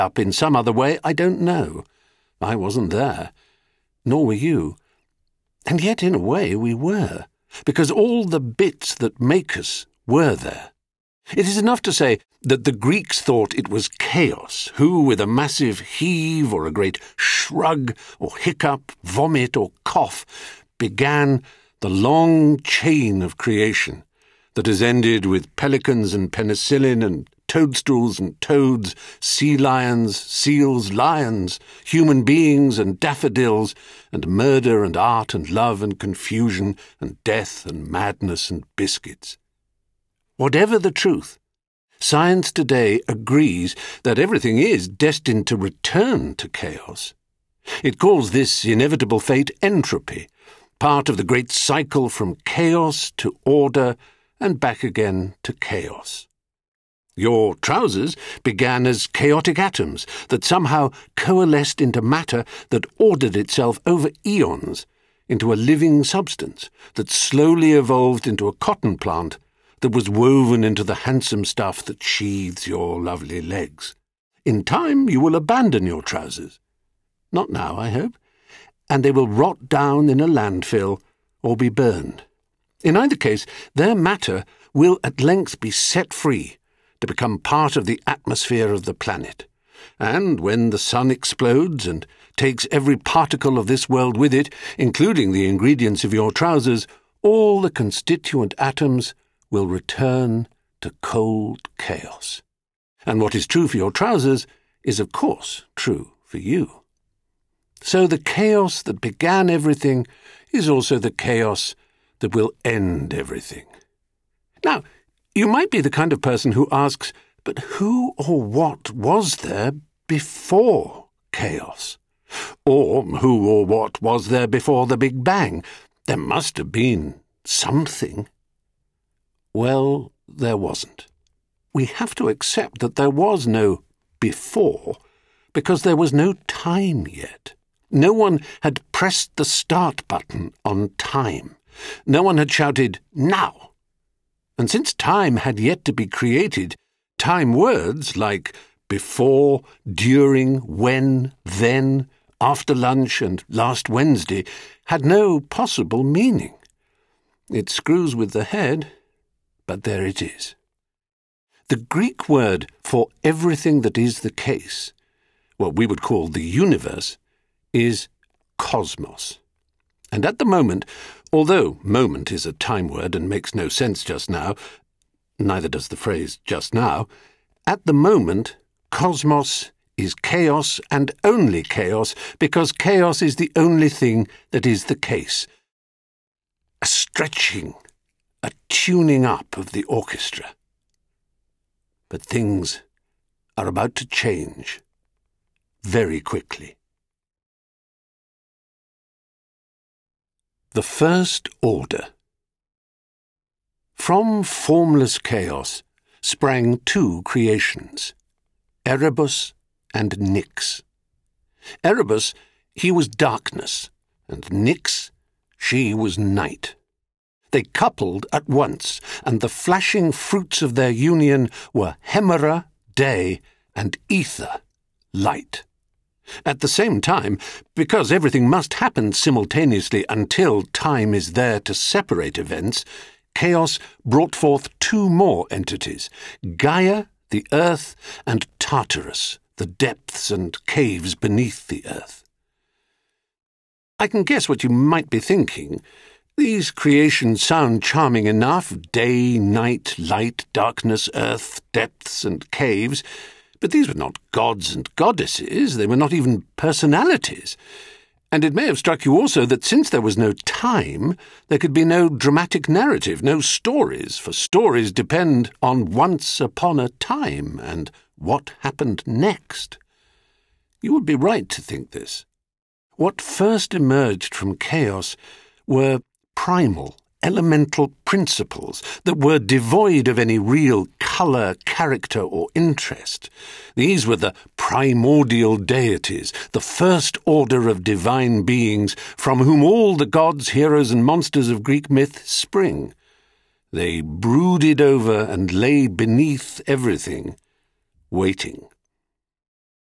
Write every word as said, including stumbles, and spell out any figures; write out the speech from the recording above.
up in some other way, I don't know. I wasn't there, nor were you. And yet, in a way, we were, because all the bits that make us were there. It is enough to say that the Greeks thought it was chaos, who, with a massive heave or a great shrug or hiccup, vomit or cough, began the long chain of creation that has ended with pelicans and penicillin and toadstools and toads, sea lions, seals, lions, human beings and daffodils, and murder and art and love and confusion and death and madness and biscuits. Whatever the truth, science today agrees that everything is destined to return to chaos. It calls this inevitable fate entropy, part of the great cycle from chaos to order and back again to chaos. Your trousers began as chaotic atoms that somehow coalesced into matter that ordered itself over eons, into a living substance that slowly evolved into a cotton plant that was woven into the handsome stuff that sheathes your lovely legs. In time you will abandon your trousers. Not now, I hope, and they will rot down in a landfill or be burned. In either case, their matter will at length be set free to become part of the atmosphere of the planet. And when the sun explodes and takes every particle of this world with it, including the ingredients of your trousers, all the constituent atoms will return to cold chaos. And what is true for your trousers is, of course, true for you. So the chaos that began everything is also the chaos that will end everything. Now, you might be the kind of person who asks, but who or what was there before chaos? Or who or what was there before the Big Bang? There must have been something. Well, there wasn't. We have to accept that there was no before, because there was no time yet. No one had pressed the start button on time. No one had shouted, now. And since time had yet to be created, time words like before, during, when, then, after lunch, and last Wednesday had no possible meaning. It screws with the head, but there it is. The Greek word for everything that is the case, what we would call the universe, is cosmos. And at the moment, although moment is a time word and makes no sense just now, neither does the phrase just now, at the moment, cosmos is chaos and only chaos because chaos is the only thing that is the case. A stretching, a tuning up of the orchestra. But things are about to change very quickly. The First Order. From formless chaos sprang two creations, Erebus and Nyx. Erebus, he was darkness, and Nyx, she was night. They coupled at once, and the flashing fruits of their union were Hemera, day, and Ether, light. At the same time, because everything must happen simultaneously until time is there to separate events, chaos brought forth two more entities, Gaia, the earth, and Tartarus, the depths and caves beneath the earth. I can guess what you might be thinking. These creations sound charming enough, day, night, light, darkness, earth, depths, and caves, but these were not gods and goddesses, they were not even personalities. And it may have struck you also that since there was no time, there could be no dramatic narrative, no stories, for stories depend on once upon a time and what happened next. You would be right to think this. What first emerged from chaos were primal, elemental principles that were devoid of any real colour, character, or interest. These were the primordial deities, the first order of divine beings from whom all the gods, heroes, and monsters of Greek myth spring. They brooded over and lay beneath everything, waiting.